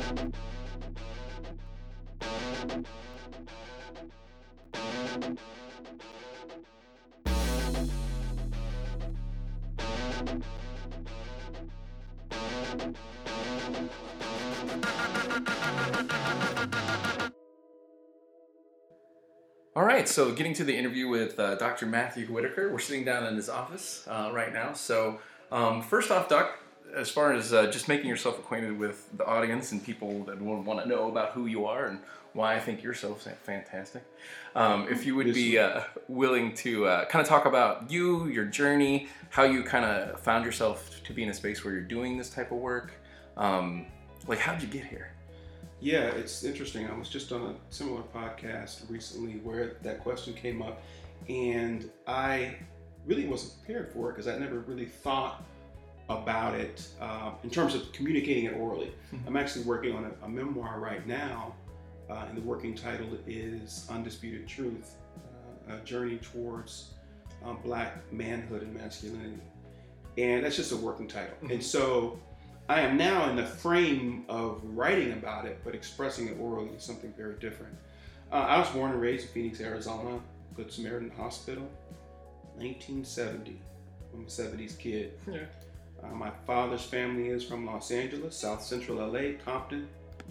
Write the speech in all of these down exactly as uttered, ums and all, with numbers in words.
All right, so getting to the interview with uh, Doctor Matthew Whitaker. We're sitting down in his office uh, right now. So um, first off, Doc, as far as uh, just making yourself acquainted with the audience and people that will want to know about who you are and why I think you're so fantastic, um, if you would be uh, willing to uh, kind of talk about you, your journey, how you kind of found yourself to be in a space where you're doing this type of work. Um, like, how did you get here? Yeah, it's interesting. I was just on a similar podcast recently where that question came up, and I really wasn't prepared for it because I never really thought about it uh, in terms of communicating it orally. Mm-hmm. I'm actually working on a, a memoir right now, uh, and the working title is Undisputed Truth, uh, a journey towards uh, Black manhood and masculinity. And that's just a working title. Mm-hmm. And so I am now in the frame of writing about it, but expressing it orally is something very different. Uh, I was born and raised in Phoenix, Arizona, Good Samaritan Hospital, nineteen seventy. I'm a seventies kid. Yeah. Uh, my father's family is from Los Angeles, South Central L A, Compton.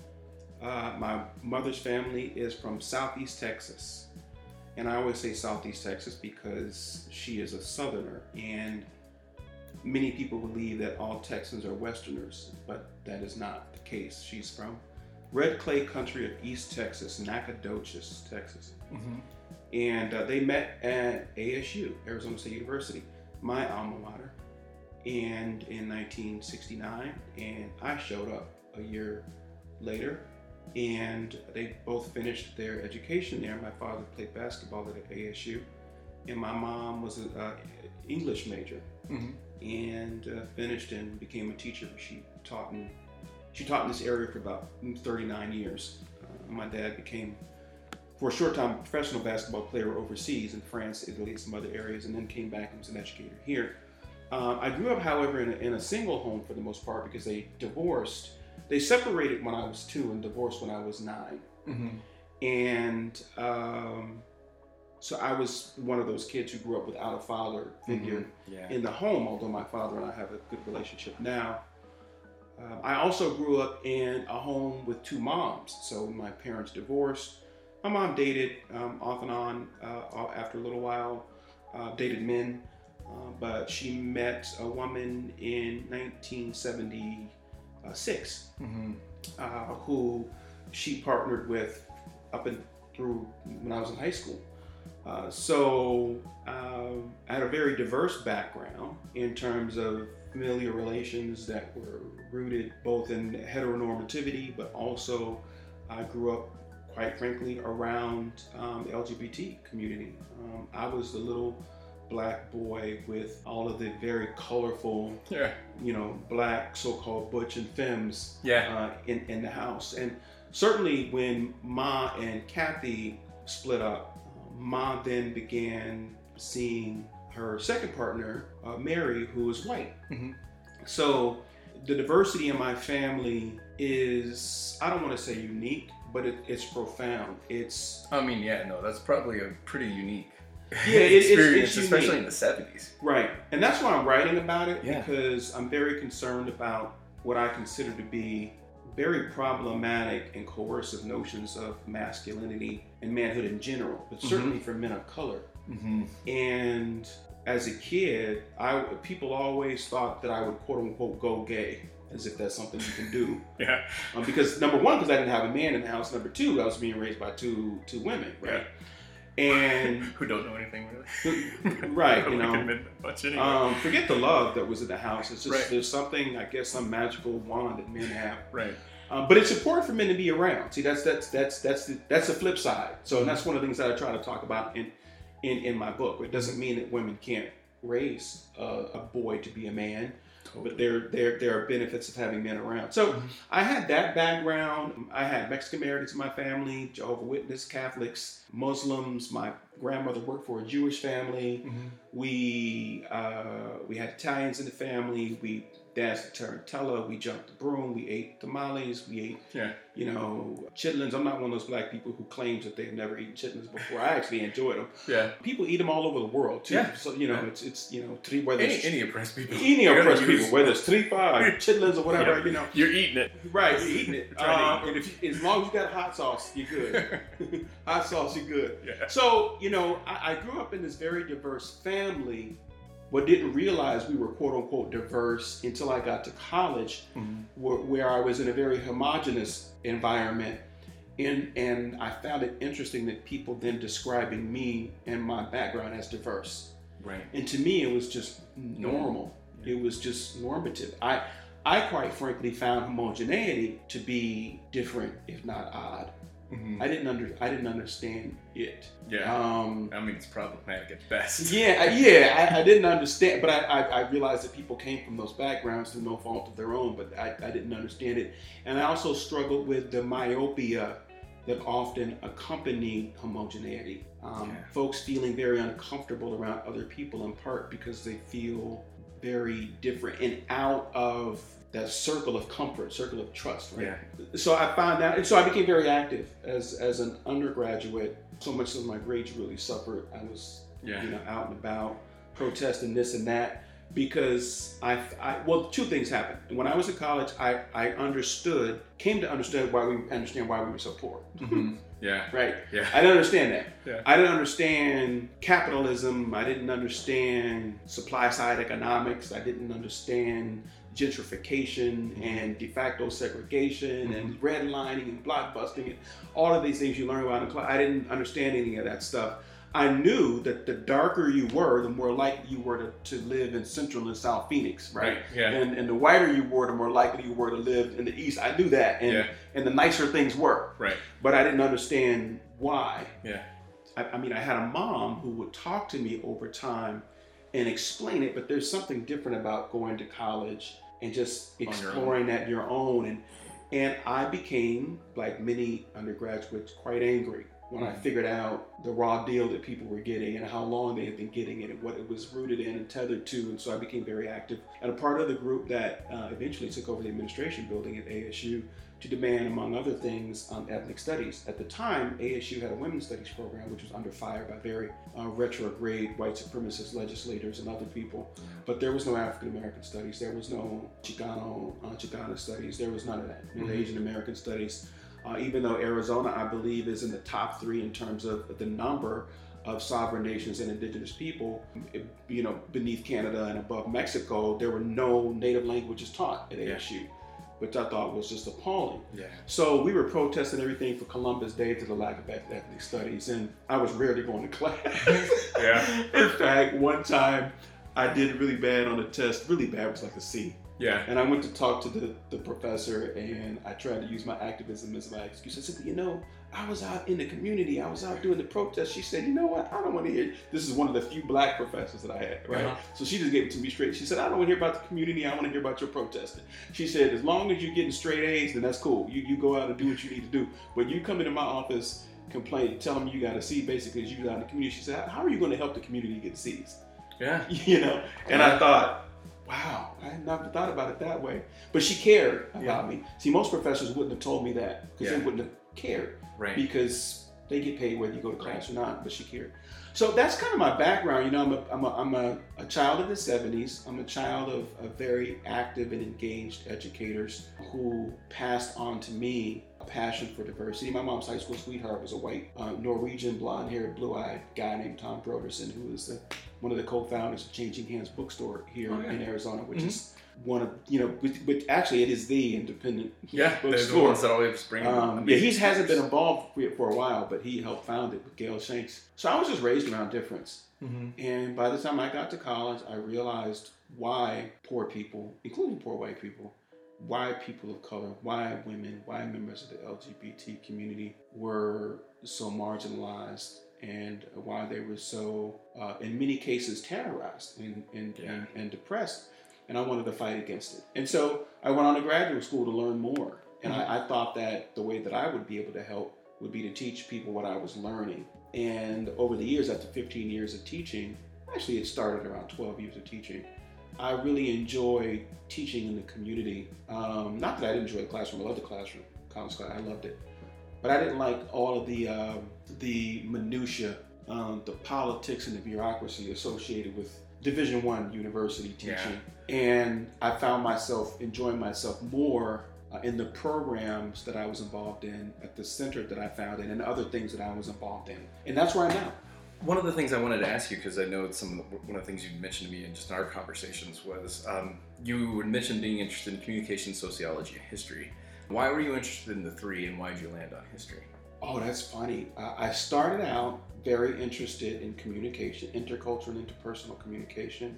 Uh, my mother's family is from Southeast Texas. And I always say Southeast Texas because she is a Southerner, and many people believe that all Texans are Westerners, but that is not the case. She's from Red Clay country of East Texas, Nacogdoches, Texas. Mm-hmm. And uh, they met at A S U, Arizona State University, my alma mater, and in nineteen sixty-nine, and I showed up a year later, and they both finished their education there. My father played basketball at A S U, and my mom was an uh, English major. Mm-hmm. and uh, finished and became a teacher. She taught in she taught in this area for about thirty-nine years. Uh, my dad became, for a short time, a professional basketball player overseas in France, Italy, and some other areas, and then came back and was an educator here. Uh, I grew up, however, in a, in a single home for the most part because they divorced. They separated when I was two and divorced when I was nine. Mm-hmm. And um, So I was one of those kids who grew up without a father figure mm-hmm. yeah. in the home, although my father and I have a good relationship now. Uh, I also grew up in a home with two moms. So my parents divorced. My mom dated um, off and on uh, after a little while, uh, dated men, uh, but she met a woman in nineteen seventy-six mm-hmm. uh, who she partnered with up and through when I was in high school. Uh, so um, I had a very diverse background in terms of familiar relations that were rooted both in heteronormativity, but also I grew up, quite frankly, around um, the L G B T community. Um, I was the little black boy with all of the very colorful, yeah. you know, black so-called butch and femmes yeah. uh, in, in the house. And certainly when Ma and Kathy split up, Ma then began seeing her second partner, uh, Mary, who was white. Mm-hmm. So the diversity in my family is, I don't want to say unique, but it, it's profound. It's. I mean, yeah, no, that's probably a pretty unique yeah, it, experience, it's, it's especially unique. in the seventies. Right, and that's why I'm writing about it yeah. because I'm very concerned about what I consider to be very problematic and coercive notions of masculinity and manhood in general, but certainly mm-hmm. for men of color. Mm-hmm. And as a kid, I people always thought that I would quote unquote go gay, as if that's something you can do. yeah. Um, because number one, because I didn't have a man in the house. Number two, I was being raised by two two women, right? Yeah. And who don't know anything really. right, you know. Much anyway. Um, forget the love that was in the house. It's just right. there's something, I guess, some magical wand that men have. Right. Um, but it's important for men to be around. See, that's that's that's that's the, that's the flip side. So and that's one of the things that I try to talk about in in, in my book. It doesn't mean that women can't raise a, a boy to be a man, totally. But there there there are benefits of having men around. So mm-hmm. I had that background. I had Mexican Americans in my family, Jehovah's Witness, Catholics, Muslims. My grandmother worked for a Jewish family. Mm-hmm. We uh, we had Italians in the family. We danced to Tarantella, we jumped the broom, we ate tamales, we ate, yeah. you know, chitlins. I'm not one of those black people who claims that they've never eaten chitlins before. I actually enjoy them. Yeah. People eat them all over the world too. Yeah. So, you know, Yeah. it's, it's you know, tri- whether Any, it's, any oppressed people. any You're oppressed gonna people, use- whether it's tripa or chitlins or whatever, Yeah. you know. You're eating it. Right, you're eating it. We're trying to Uh, eat. and if you, as long as you got hot sauce, you're good. Hot sauce, you're good. Yeah. So, you know, I, I grew up in this very diverse family, but didn't realize we were quote unquote diverse until I got to college, Mhm. where, where I was in a very homogenous environment. And, and I found it interesting that people then describing me and my background as diverse. Right. And to me, it was just normal. Yeah. It was just normative. I, I quite frankly found homogeneity to be different, if not odd. Mhm. I didn't under, I didn't understand it. Yeah. Um, I mean, it's problematic at best. yeah, I- yeah, I, I didn't understand, but I, I, I realized that people came from those backgrounds through no fault of their own, but I, I didn't understand it. And I also struggled with the myopia that often accompany homogeneity. Um, Yeah. Folks feeling very uncomfortable around other people in part because they feel very different and out of that circle of comfort, circle of trust, right? Yeah. So I found out, and so I became very active as as an undergraduate. So much so my grades really suffered. I was, Yeah. you know, out and about protesting this and that because I, I well, two things happened. When I was in college, I I understood, came to understand why we understand why we were so poor. Mhm. Yeah. Right. Yeah. I didn't understand that. Yeah. I didn't understand capitalism. I didn't understand supply side economics. I didn't understand gentrification Mhm. and de facto segregation Mhm. and redlining and blockbusting and all of these things you learn about in class. I didn't understand any of that stuff. I knew that the darker you were, the more likely you were to, to live in Central and South Phoenix, right? Right. Yeah. And, and the whiter you were, the more likely you were to live in the East. I knew that. And, Yeah. and the nicer things were. Right. But I didn't understand why. Yeah. I, I mean, I had a mom who would talk to me over time and explain it, but there's something different about going to college and just On your exploring that your own. And and I became, like many undergraduates, quite angry when I Mhm. figured out the raw deal that people were getting and how long they had been getting it and what it was rooted in and tethered to. And so I became very active and a part of the group that uh, eventually took over the administration building at A S U to demand, among other things, um, ethnic studies. At the time, A S U had a women's studies program, which was under fire by very uh, retrograde white supremacist legislators and other people. But there was no African American studies. There was no Chicano, uh, Chicana studies. There was none of that. No Mhm. Asian American studies. Uh, even though Arizona, I believe, is in the top three in terms of the number of sovereign nations and indigenous people, it, you know, beneath Canada and above Mexico, there were no native languages taught at A S U. Which I thought was just appalling. Yeah. So we were protesting everything from Columbus Day to the lack of ethnic studies, and I was rarely going to class. Yeah. In fact, one time I did really bad on a test, really bad, it was like a C. Yeah. And I went to talk to the, the professor, and I tried to use my activism as my excuse. I said, you know, I was out in the community, I was out doing the protest. She said, you know what, I don't want to hear, this is one of the few black professors that I had, right? Uh-huh. So she just gave it to me straight. She said, I don't want to hear about the community, I want to hear about your protesting. She said, as long as you're getting straight A's, then that's cool. You you go out and do what you need to do. But you come into my office, complain, tell me you got a C, basically, as you was out in the community. She said, how are you going to help the community get C's? Yeah. You know? And I thought, wow, I had never thought about it that way. But she cared about Yeah. me. See, most professors wouldn't have told me that because Yeah. they wouldn't have cared Right. because they get paid whether you go to class or not, but she cared. So that's kind of my background. You know, I'm a, I'm a, I'm a, a child of the seventies. I'm a child of, of very active and engaged educators who passed on to me a passion for diversity. My mom's high school sweetheart was a white uh, Norwegian, blonde-haired, blue-eyed guy named Tom Broderson, who is the, one of the co-founders of Changing Hands Bookstore here Oh, yeah. in Arizona, which Mhm. is one of, you know, which, which actually it is the independent Yeah. They're the bookstore. ones that always bring. Um, amazing yeah, he hasn't speakers. been involved for, for a while, but he helped found it with Gail Shanks. So I was just raised around difference. Mhm. And by the time I got to college, I realized why poor people, including poor white people, why people of color, why women, why members of the L G B T community were so marginalized and why they were so, uh, in many cases, terrorized and, and, Yeah. and, and depressed. And I wanted to fight against it. And so I went on to graduate school to learn more. And Mhm. I, I thought that the way that I would be able to help would be to teach people what I was learning. And over the years, after fifteen years of teaching, actually it started around twelve years of teaching, I really enjoyed teaching in the community. Um, not that I didn't enjoy the classroom. I loved the classroom, college class. I loved it. But I didn't like all of the um, the minutia, um, the politics and the bureaucracy associated with Division One university teaching. Yeah. And I found myself enjoying myself more uh, in the programs that I was involved in, at the center that I found in, and other things that I was involved in. And that's where I'm now. One of the things I wanted to ask you, because I know it's some of the, one of the things you mentioned to me in just in our conversations, was um, you mentioned being interested in communication, sociology, and history. Why were you interested in the three, and why did you land on history? Oh, that's funny. Uh, I started out very interested in communication, intercultural and interpersonal communication,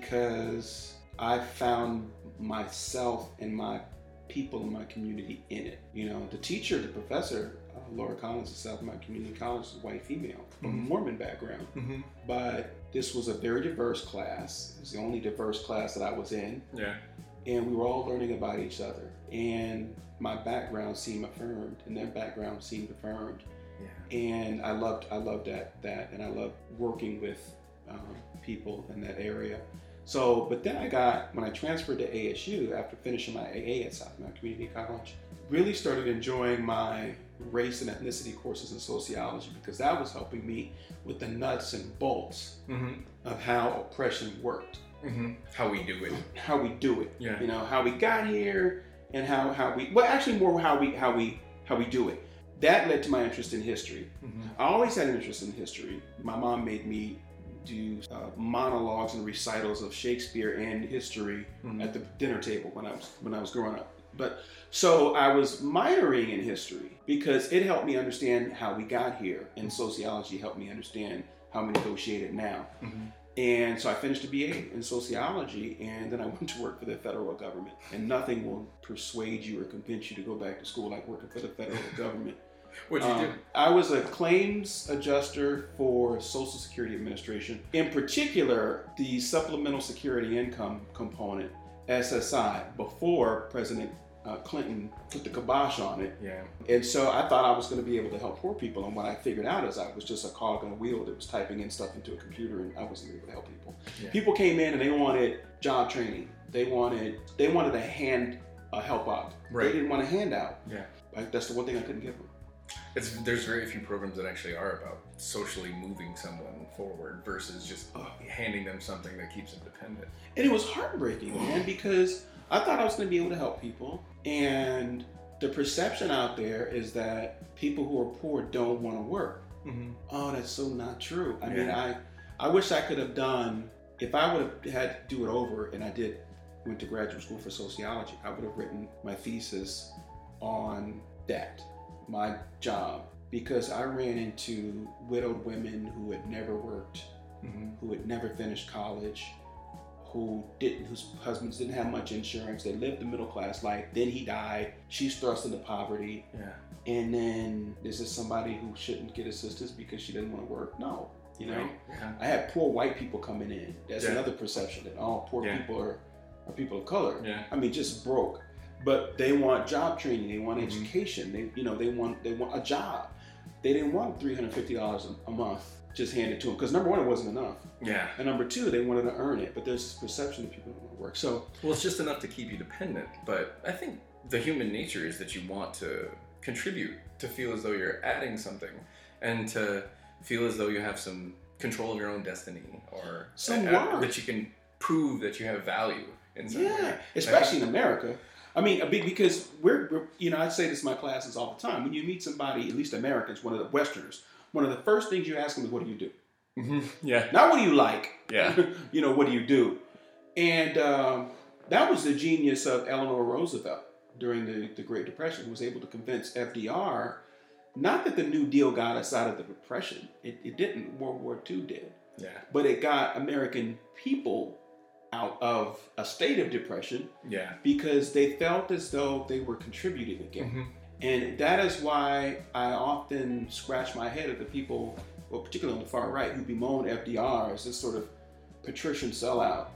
because I found myself and my people in my community in it. You know, the teacher, the professor, uh, Laura Collins of South Mount Community College, is a white female from mm-hmm. a Mormon background. Mm-hmm. But this was a very diverse class. It was the only diverse class that I was in. Yeah. And we were all learning about each other. And my background seemed affirmed, and their background seemed affirmed. Yeah. And I loved, I loved that, that, and I loved working with um, people in that area. So, but then I got, when I transferred to A S U after finishing my A A at South Mount Community College, really started enjoying my race and ethnicity courses in sociology, because that was helping me with the nuts and bolts mm-hmm. of how oppression worked. Mm-hmm. How we do it. How we do it. Yeah. You know, how we got here, and how, how we, well, actually more how we, how we, how we do it. That led to my interest in history. Mm-hmm. I always had an interest in history. My mom made me do uh, monologues and recitals of Shakespeare and history mm-hmm. at the dinner table when I was when I was growing up. But so I was minoring in history because it helped me understand how we got here, and sociology helped me understand how we negotiate it now. Mm-hmm. And so I finished a B A in sociology, and then I went to work for the federal government. And nothing will persuade you or convince you to go back to school like working for the federal government. What'd you um, do? I was a claims adjuster for Social Security Administration. In particular, the Supplemental Security Income component, S S I, before President uh, Clinton put the kibosh on it. Yeah. And so I thought I was going to be able to help poor people. And what I figured out is I was just a cog on a wheel that was typing in stuff into a computer, and I wasn't able to help people. Yeah. People came in and they wanted job training. They wanted they wanted a hand a help out. Right. They didn't want a handout. Yeah. Like, that's the one thing I couldn't give them. It's, there's very few programs that actually are about socially moving someone forward versus just uh, handing them something that keeps them dependent. And it was heartbreaking, man, because I thought I was going to be able to help people. And the perception out there is that people who are poor don't want to work. Mm-hmm. Oh, that's so not true. I yeah. mean, I, I wish I could have done, if I would have had to do it over, and I did, went to graduate school for sociology, I would have written my thesis on that. My job, because I ran into widowed women who had never worked, mm-hmm. who had never finished college, who didn't, whose husbands didn't have much insurance. They lived the middle class life. Then he died. She's thrust into poverty. Yeah. And then is this somebody who shouldn't get assistance because she doesn't want to work? No. You know, yeah. I had poor white people coming in. That's yeah. another perception that all poor yeah. people are, are people of color. Yeah. I mean, just broke. But they want job training. They want mm-hmm. education. They, you know, they want they want a job. They didn't want three hundred fifty dollars a month just handed to them, because number one, it wasn't enough. Yeah. And number two, they wanted to earn it. But there's this perception that people don't want to work. So well, it's just enough to keep you dependent. But I think the human nature is that you want to contribute, to feel as though you're adding something, and to feel as though you have some control of your own destiny, or some that, uh, that you can prove that you have value in some yeah. way. Especially in America. I mean, because we're, we're, you know, I say this in my classes all the time. When you meet somebody, at least Americans, one of the Westerners, one of the first things you ask them is, what do you do? Mm-hmm. Yeah. Not what do you like? Yeah. You know, what do you do? And um, that was the genius of Eleanor Roosevelt during the, the Great Depression, who was able to convince F D R, not that the New Deal got us out of the Depression. It, it didn't. World War Two did. Yeah. But it got American people out of a state of depression, yeah, because they felt as though they were contributing again. Mm-hmm. And that is why I often scratch my head at the people, well, particularly on the far right, who bemoan F D R as this sort of patrician sellout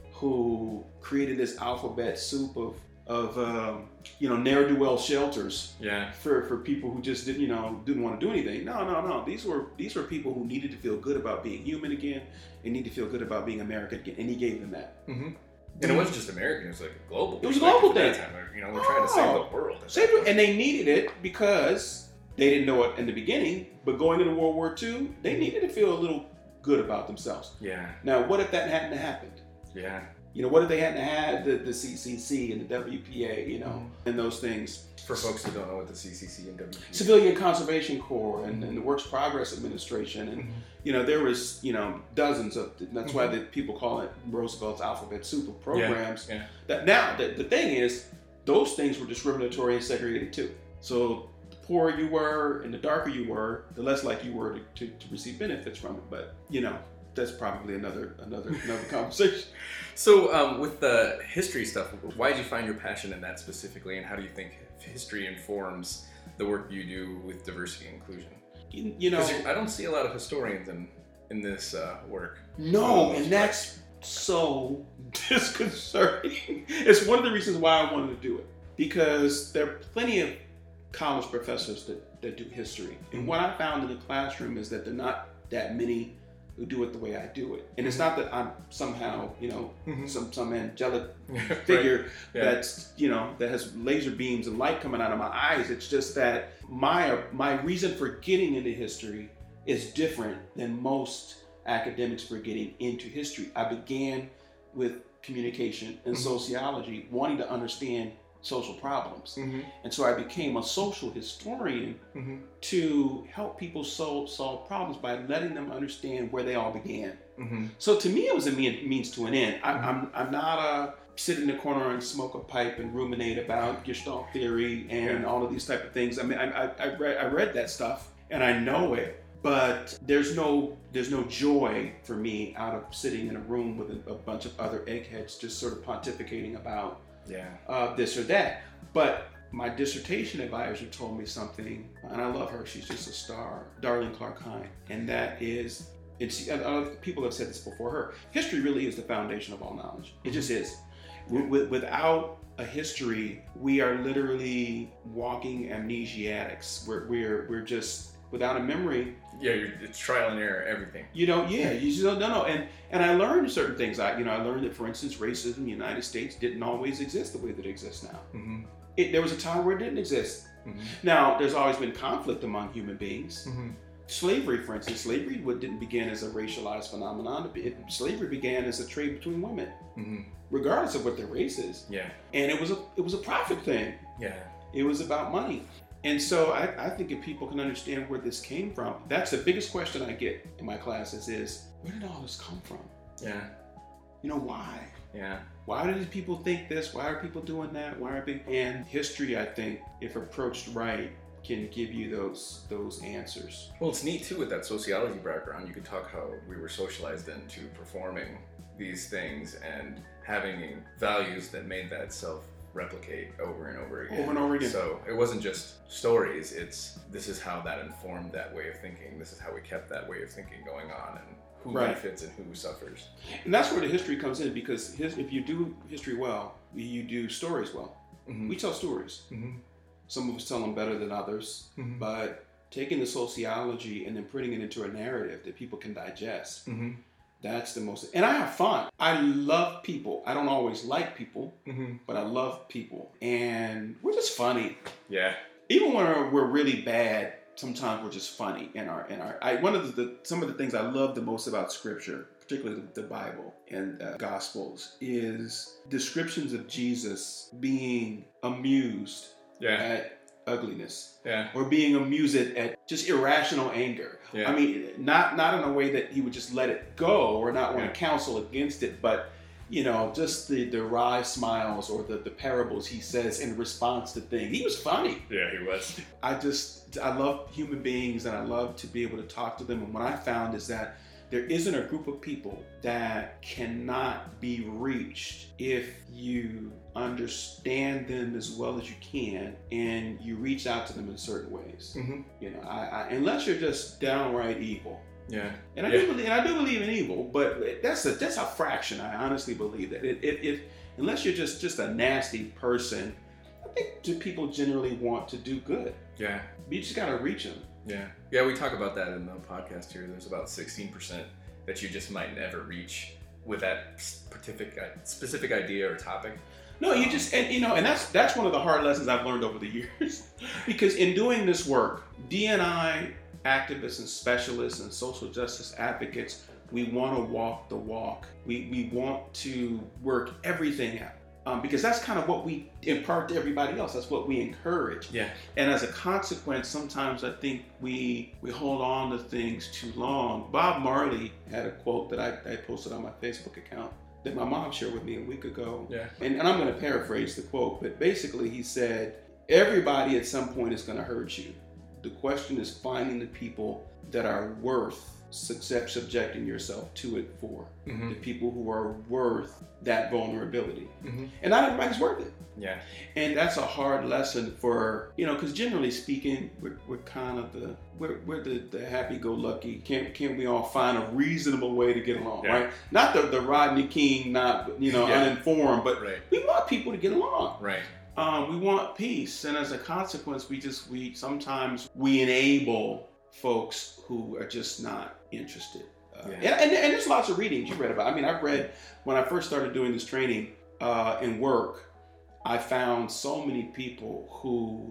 who created this alphabet soup of of um, you know, ne'er-do-well shelters yeah. for, for people who just didn't, you know, didn't want to do anything. No, no, no. These were these were people who needed to feel good about being human again, and need to feel good about being American again. And he gave them that. Mm-hmm. And it wasn't just American; it was like a global. It was a global thing. thing. You know, we're trying to save the world. Save it, and they needed it because they didn't know it in the beginning. But going into World War Two, they needed to feel a little good about themselves. Yeah. Now, what if that hadn't happened? Yeah. You know, what if they hadn't had the, the C C C and the W P A, you know, mm-hmm. and those things? For folks who don't know what the C C C and W P A Civilian Conservation Corps and, and the Works Progress Administration. And, mm-hmm. you know, there was, you know, dozens of, that's mm-hmm. why the people call it Roosevelt's alphabet soup of programs. Yeah. Yeah. That now, the, the thing is, those things were discriminatory and segregated too. So the poorer you were and the darker you were, the less likely you were to, to, to receive benefits from it. But, you know, that's probably another another another conversation. So um, with the history stuff, why did you find your passion in that specifically, and how do you think history informs the work you do with diversity and inclusion? You, you know, I don't see a lot of historians in in this uh, work. No, and that's so disconcerting. It's one of the reasons why I wanted to do it, because there are plenty of college professors that, that do history, and mm-hmm. what I found in the classroom is that there are not that many who do it the way I do it. And it's not that I'm somehow, you know, mm-hmm. some some angelic figure right. yeah. that's, you know, that has laser beams and light coming out of my eyes. It's just that my my reason for getting into history is different than most academics for getting into history. I began with communication and mm-hmm. sociology, wanting to understand social problems. Mm-hmm. And so I became a social historian mm-hmm. to help people solve, solve problems by letting them understand where they all began. Mm-hmm. So to me, it was a mean, means to an end. I, mm-hmm. I'm, I'm not a sit in the corner and smoke a pipe and ruminate about Gestalt theory and yeah. all of these type of things. I mean, I, I, I, read, I read that stuff and I know it, but there's no there's no joy for me out of sitting in a room with a, a bunch of other eggheads just sort of pontificating about Yeah. Uh, this or that. But my dissertation advisor told me something, and I love her. She's just a star, Darlene Clark Hine. And that is, it's, uh, people have said this before her, history really is the foundation of all knowledge. It just is. W- without a history, we are literally walking amnesiatics. We're, we're, we're just, without a memory. Yeah, you're, it's trial and error, everything. You know, yeah, you just don't know. And and I learned certain things. I, you know, I learned that, for instance, racism in the United States didn't always exist the way that it exists now. Mm-hmm. It, there was a time where it didn't exist. Mm-hmm. Now, there's always been conflict among human beings. Mm-hmm. Slavery, for instance, slavery didn't begin as a racialized phenomenon. It, slavery began as a trade between women, mm-hmm. regardless of what their race is. Yeah. And it was a it was a profit thing. Yeah. It was about money. And so I, I think if people can understand where this came from, that's the biggest question I get in my classes is, where did all this come from? Yeah. You know, why? Yeah. Why did people think this? Why are people doing that? Why are people... And history, I think, if approached right, can give you those those answers. Well, it's neat too with that sociology background. You could talk how we were socialized into performing these things and having values that made that self replicate over and over again. Over and over again. So it wasn't just stories, it's this is how that informed that way of thinking. This is how we kept that way of thinking going on, and who right. benefits and who suffers. And that's where the history comes in, because his, if you do history well, you do stories well. Mm-hmm. We tell stories. Mm-hmm. Some of us tell them better than others, mm-hmm. but taking the sociology and then putting it into a narrative that people can digest, mm-hmm. that's the most, and I have fun. I love people. I don't always like people, mm-hmm. but I love people. And we're just funny. Yeah. Even when we're, we're really bad, sometimes we're just funny in our, in our, I, one of the, the, some of the things I love the most about scripture, particularly the, the Bible and uh, Gospels, is descriptions of Jesus being amused yeah. at ugliness, yeah, or being amused at, at just irrational anger. Yeah. I mean, not not in a way that he would just let it go or not want yeah. to counsel against it, but you know, just the, the wry smiles or the, the parables he says in response to things. He was funny. Yeah, he was. I just, I love human beings and I love to be able to talk to them. And what I found is that there isn't a group of people that cannot be reached if you understand them as well as you can and you reach out to them in certain ways. Mm-hmm. You know, I, I, unless you're just downright evil. Yeah, and I yeah. do believe, and I do believe in evil, but that's a that's a fraction. I honestly believe that it, it, it unless you're just just a nasty person, I think people generally want to do good. Yeah, but you just gotta reach them. Yeah, yeah. We talk about that in the podcast here. There's about sixteen percent that you just might never reach with that specific specific idea or topic? No, you just, and you know, and that's that's one of the hard lessons I've learned over the years. Because in doing this work, D and I activists and specialists and social justice advocates, we want to walk the walk. We we want to work everything out. Um, because that's kind of what we impart to everybody else. That's what we encourage. Yeah. And as a consequence, sometimes I think we we hold on to things too long. Bob Marley had a quote that I, I posted on my Facebook account that my mom shared with me a week ago. Yeah. And, and I'm going to paraphrase the quote, but basically he said, everybody at some point is going to hurt you. The question is finding the people that are worth subject, subjecting yourself to it for. Mm-hmm. The people who are worth that vulnerability. Mm-hmm. And not everybody's worth it. Yeah. And that's a hard lesson for, you know, because generally speaking, we're, we're kind of the, we're, we're the, the happy-go-lucky, can't, can't we all find a reasonable way to get along, yeah. right? Not the, the Rodney King, not, you know, yeah. uninformed, but right. we want people to get along. Right. Um, we want peace. And as a consequence, we just, we sometimes we enable folks who are just not interested. Uh, yeah. and, and, and there's lots of readings you read about. I mean, I've read, when I first started doing this training uh, and work, I found so many people who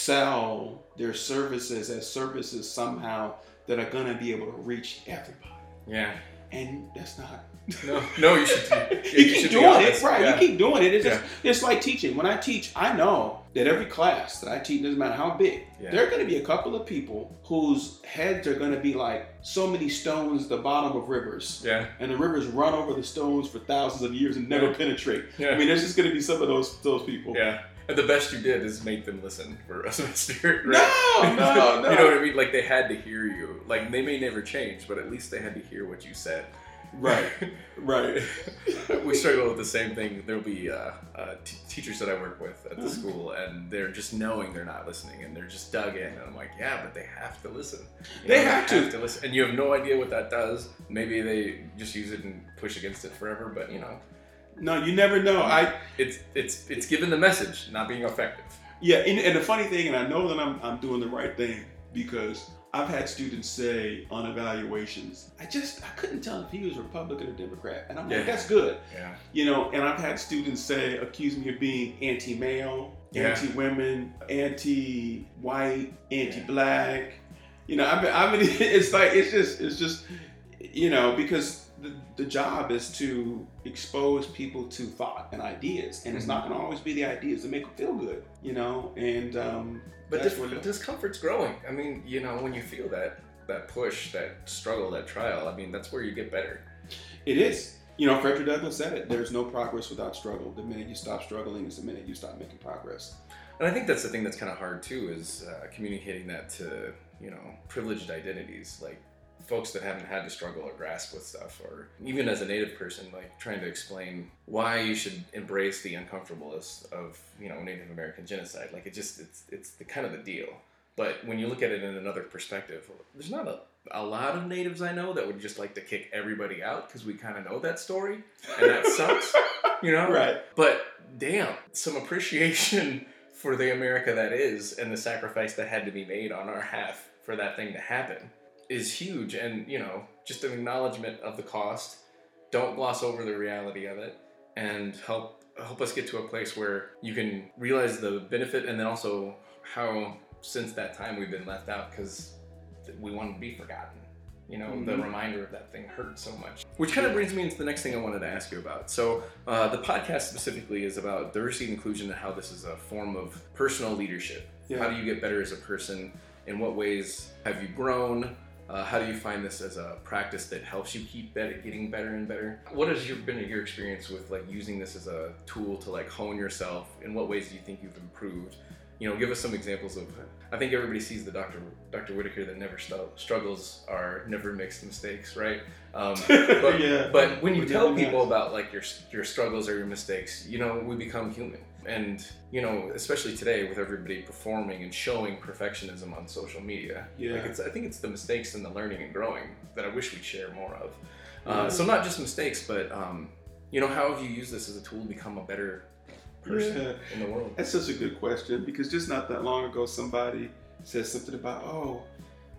sell their services as services somehow that are going to be able to reach everybody. Yeah. And that's not. No, no, you should. Yeah, you, you keep doing it, right? Yeah. You keep doing it. It's just, yeah. it's like teaching. When I teach, I know that every class that I teach, doesn't matter how big, yeah. there are going to be a couple of people whose heads are going to be like so many stones at the bottom of rivers. Yeah. And the rivers run over the stones for thousands of years and never yeah. penetrate. Yeah. I mean, there's just going to be some of those those people. Yeah. And the best you did is make them listen for a semester. Right? No, no, no. You know what I mean? Like they had to hear you. Like they may never change, but at least they had to hear what you said. Right, right. We struggle with the same thing. There'll be uh, uh, t- teachers that I work with at the school, and they're just knowing they're not listening, and they're just dug in. And I'm like, yeah, but they have to listen. You they know, have, they to. have to listen, and you have no idea what that does. Maybe they just use it and push against it forever, but you know. No, you never know. I. It's it's it's giving the message, not being effective. Yeah, and, and the funny thing, and I know that I'm I'm doing the right thing because I've had students say on evaluations, I just, I couldn't tell if he was Republican or Democrat. And I'm like, yeah. that's good. Yeah. You know, and I've had students say, accuse me of being anti-male, yeah. anti-women, anti-white, anti-black. You know, I mean, I mean, it's like, it's just, it's just, you know, because the, the job is to expose people to thought and ideas. And mm-hmm. it's not going to always be the ideas that make them feel good, you know, and, um, But dis- discomfort's growing. I mean, you know, when you feel that that push, that struggle, that trial, I mean, that's where you get better. It is. You know, Frederick Douglass said it. There's no progress without struggle. The minute you stop struggling is the minute you stop making progress. And I think that's the thing that's kind of hard, too, is uh, communicating that to, you know, privileged identities, like folks that haven't had to struggle or grasp with stuff, or even as a Native person, like trying to explain why you should embrace the uncomfortableness of, you know, Native American genocide. Like it just, it's it's the kind of the deal. But when you look at it in another perspective, there's not a, a lot of Natives I know that would just like to kick everybody out because we kind of know that story, and that sucks, you know? Right. But damn, some appreciation for the America that is and the sacrifice that had to be made on our half for that thing to happen is huge. And, you know, just an acknowledgement of the cost. Don't gloss over the reality of it, and help help us get to a place where you can realize the benefit, and then also how since that time we've been left out because we want to be forgotten. You know, mm-hmm. the reminder of that thing hurt so much. Which kind of brings me into the next thing I wanted to ask you about. So uh, the podcast specifically is about diversity and inclusion and how this is a form of personal leadership. Yeah. How do you get better as a person? In what ways have you grown? Uh, how do you find this as a practice that helps you keep better, getting better and better? What has your, been your experience with like using this as a tool to like hone yourself? In what ways do you think you've improved? You know, give us some examples of. I think everybody sees the Doctor Doctor Whitaker that never st- struggles or never makes mistakes, right? Um, but, yeah. but when you tell people about like your your struggles or your mistakes, you know, we become human. And, you know, especially today with everybody performing and showing perfectionism on social media. Yeah. Like it's, I think it's the mistakes and the learning and growing that I wish we'd share more of. Uh, so not just mistakes, but, um, you know, how have you used this as a tool to become a better person yeah. in the world? That's such a good question, because just not that long ago, somebody said something about, oh,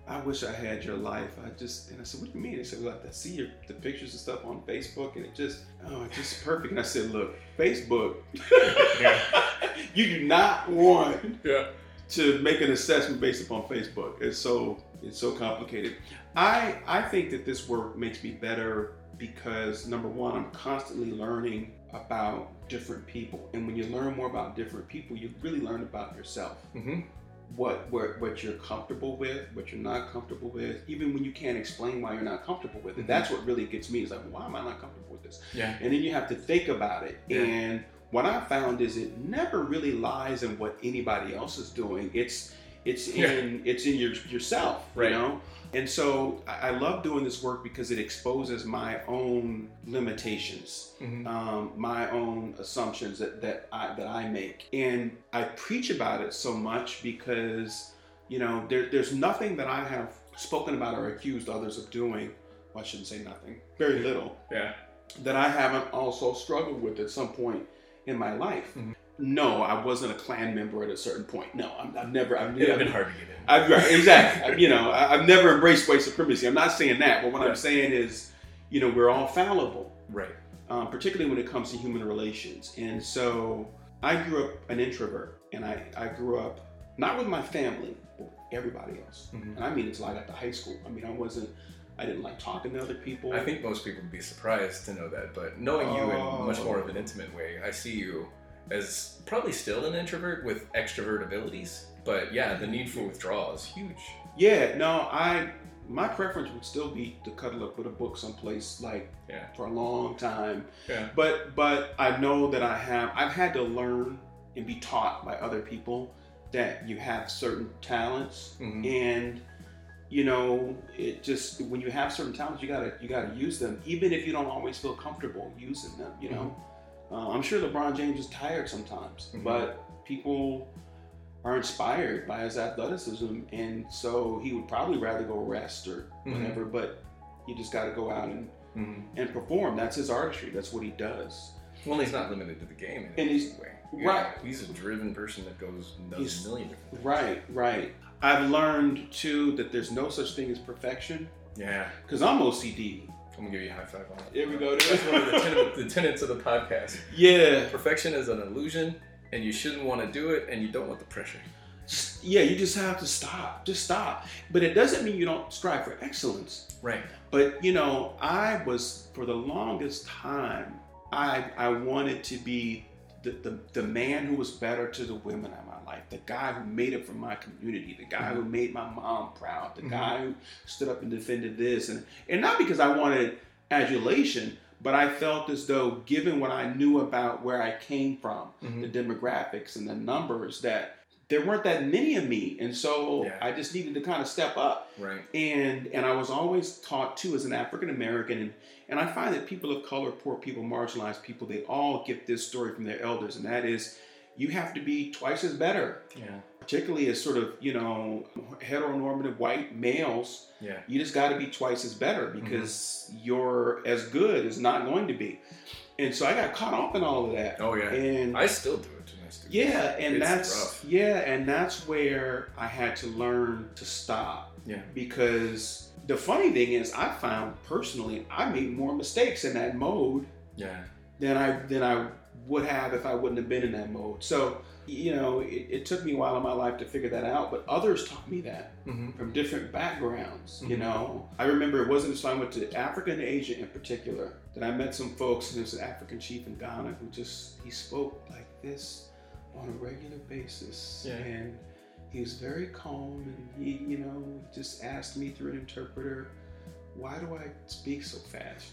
I wish I had your life. I just, and I said, what do you mean? They said, well, I see your, the pictures and stuff on Facebook, and it just, oh, it's just perfect. And I said, look, Facebook, yeah. You do not want yeah. to make an assessment based upon Facebook. It's so, it's so complicated. I, I think that this work makes me better because, number one, I'm constantly learning about different people. And when you learn more about different people, you really learn about yourself. Mm-hmm. What, what what you're comfortable with, what you're not comfortable with, even when you can't explain why you're not comfortable with it. Mm-hmm. That's what really gets me. It's like, why am I not comfortable with this? Yeah. And then you have to think about it. Yeah. And what I found is it never really lies in what anybody else is doing. It's it's in yeah. it's in your yourself, right. You know? And so I, I love doing this work because it exposes my own limitations, mm-hmm. um, my own assumptions that, that I that I make. And I preach about it so much because, you know, there, there's nothing that I have spoken about or accused others of doing. Well, I shouldn't say nothing. Very little. Yeah. That I haven't also struggled with at some point in my life. Mm-hmm. No, I wasn't a Klan member at a certain point. No, I'm, I've never. I've It'd never been hard to get in. I've, right, exactly. I, you know, I, I've never embraced white supremacy. I'm not saying that, but what right. I'm saying is, you know, we're all fallible, right? Um, particularly when it comes to human relations. And so, I grew up an introvert, and I, I grew up not with my family, but with everybody else. Mm-hmm. And I mean, until I got to high school. I mean, I wasn't. I didn't like talking to other people. I think most people would be surprised to know that, but knowing oh. you in much more of an intimate way, I see you as probably still an introvert with extrovert abilities, but yeah, the need for withdrawal is huge. Yeah, no, I my preference would still be to cuddle up with a book someplace like yeah. for a long time. Yeah. But but I know that I have I've had to learn and be taught by other people that you have certain talents, mm-hmm. and you know, it just when you have certain talents, you gotta you gotta use them, even if you don't always feel comfortable using them. You know. Mm-hmm. Uh, I'm sure LeBron James is tired sometimes, mm-hmm. but people are inspired by his athleticism, and so he would probably rather go rest or whatever, mm-hmm. but you just got to go out and mm-hmm. and perform. That's his artistry. That's what he does. Well, he's not limited to the game in and he's, way. Yeah, right. He's a driven person that goes and does he's, a million different things. Right, right. I've learned, too, that there's no such thing as perfection. Yeah. Because I'm O C D. I'm gonna give you a high five on it. There we go. That's one of the, ten- the tenets of the podcast. Yeah. Perfection is an illusion, and you shouldn't want to do it, and you don't want the pressure. Yeah, you just have to stop. Just stop. But it doesn't mean you don't strive for excellence. Right. But, you know, I was, for the longest time, I I wanted to be the, the, the man who was better to the women in my life, the guy who made it for my community, the guy mm-hmm. who made my mom proud, the mm-hmm. guy who stood up and defended this. And, and not because I wanted adulation, but I felt as though, given what I knew about where I came from, mm-hmm. the demographics and the numbers, that there weren't that many of me. And so yeah. I just needed to kind of step up. Right. And and I was always taught, too, as an African American, and, and I find that people of color, poor people, marginalized people, they all get this story from their elders, and that is, you have to be twice as better. Yeah. Particularly as sort of, you know, heteronormative white males. Yeah. You just got to be twice as better because mm-hmm. you're as good as not going to be. And so I got caught up in all of that. Oh yeah. And I still do it to my students. Yeah, and it's that's rough. yeah, and that's where I had to learn to stop. Yeah. Because the funny thing is, I found personally I made more mistakes in that mode. Yeah. Than I than I would have if I wouldn't have been in that mode. So, you know, it, it took me a while in my life to figure that out, but others taught me that mm-hmm. from different backgrounds, mm-hmm. you know. I remember it wasn't until I went to Africa and Asia in particular that I met some folks, and there's an African chief in Ghana who just, he spoke like this on a regular basis. Yeah. And he was very calm, and he, you know, just asked me through an interpreter, why do I speak so fast?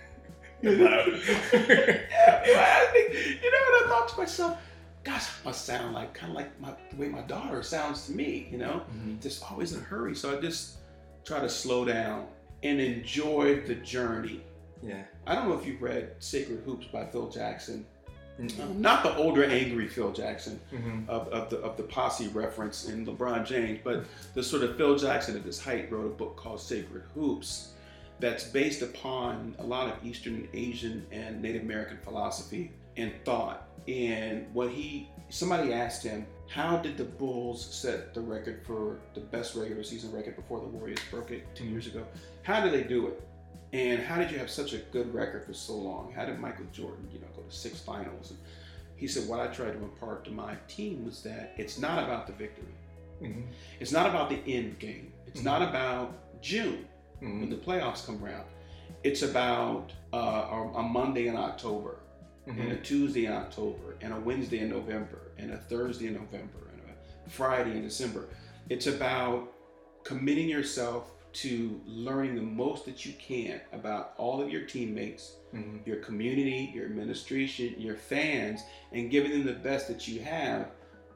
You know, yeah, I think, you know, and I thought to myself, gosh, I must sound like kind of like my, the way my daughter sounds to me, you know, mm-hmm. just always in a hurry. So I just try to slow down and enjoy the journey. Yeah. I don't know if you've read Sacred Hoops by Phil Jackson. Mm-hmm. Um, not the older, angry Phil Jackson mm-hmm. of, of the of the posse reference in LeBron James, but the sort of Phil Jackson at his height wrote a book called Sacred Hoops. That's based upon a lot of Eastern, Asian, and Native American philosophy and thought. And what he, somebody asked him, how did the Bulls set the record for the best regular season record before the Warriors broke it two years ago? How did they do it? And how did you have such a good record for so long? How did Michael Jordan, you know, go to six finals? And he said, what I tried to impart to my team was that it's not about the victory. Mm-hmm. It's not about the end game. It's mm-hmm. not about June mm-hmm. when the playoffs come around. It's about uh, a, a Monday in October, mm-hmm. and a Tuesday in October, and a Wednesday in November, and a Thursday in November, and a Friday in December. It's about committing yourself to learning the most that you can about all of your teammates, mm-hmm. your community, your administration, your fans, and giving them the best that you have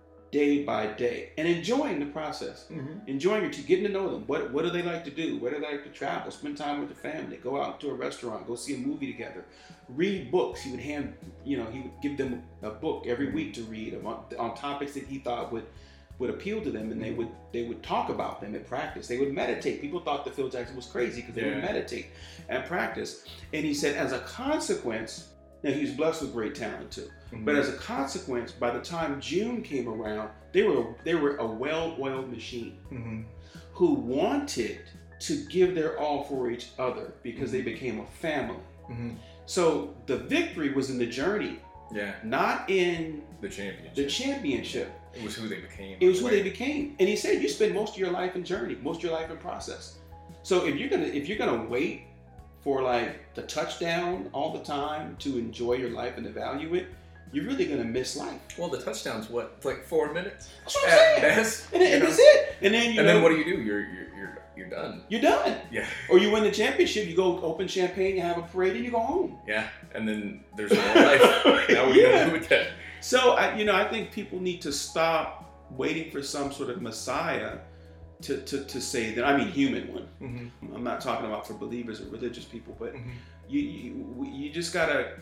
day by day, and enjoying the process. Mm-hmm. Enjoying your team, getting to know them. What what do they like to do? Where do they like to travel? Spend time with the family. Go out to a restaurant. Go see a movie together. Read books. He would hand, you know, he would give them a book every week to read on, on topics that he thought would would appeal to them, and they would they would talk about them in practice. They would meditate. People thought that Phil Jackson was crazy because they yeah. would meditate and practice. And he said, as a consequence, now he was blessed with great talent too. Mm-hmm. But as a consequence, by the time June came around, they were they were a well-oiled machine mm-hmm. who wanted to give their all for each other because mm-hmm. they became a family. Mm-hmm. So the victory was in the journey, yeah, not in the championship. The championship. It was who they became. It was who they became. And he said, you spend most of your life in journey, most of your life in process. So if you're gonna if you're gonna wait for like the touchdown all the time to enjoy your life and to value it, you're really gonna miss life. Well, the touchdown's what, it's like four minutes That's what I'm saying. Best, and, and that's it. And then you and know, then what do you do? You're you're you're you're done. You're done. Yeah. Or you win the championship. You go open champagne, you have a parade, and you go home. Yeah. And then there's more life. Now what are you yeah. gonna do with that? So I, you know, I think people need to stop waiting for some sort of Messiah to, to, to say that. I mean, human one. Mm-hmm. I'm not talking about for believers or religious people, but mm-hmm. you, you you just gotta.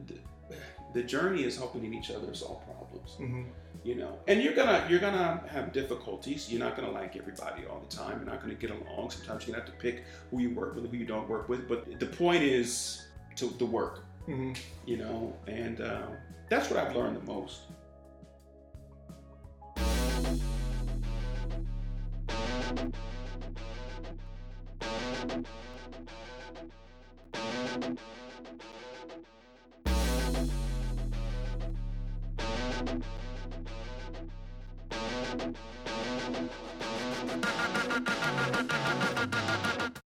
The journey is helping each other solve problems. Mm-hmm. You know, and you're gonna you're gonna have difficulties. You're not gonna like everybody all the time. You're not gonna get along. Sometimes you're gonna have to pick who you work with, who you don't work with. But the point is to the work. Mm-hmm. You know, and uh, that's what I've learned the most.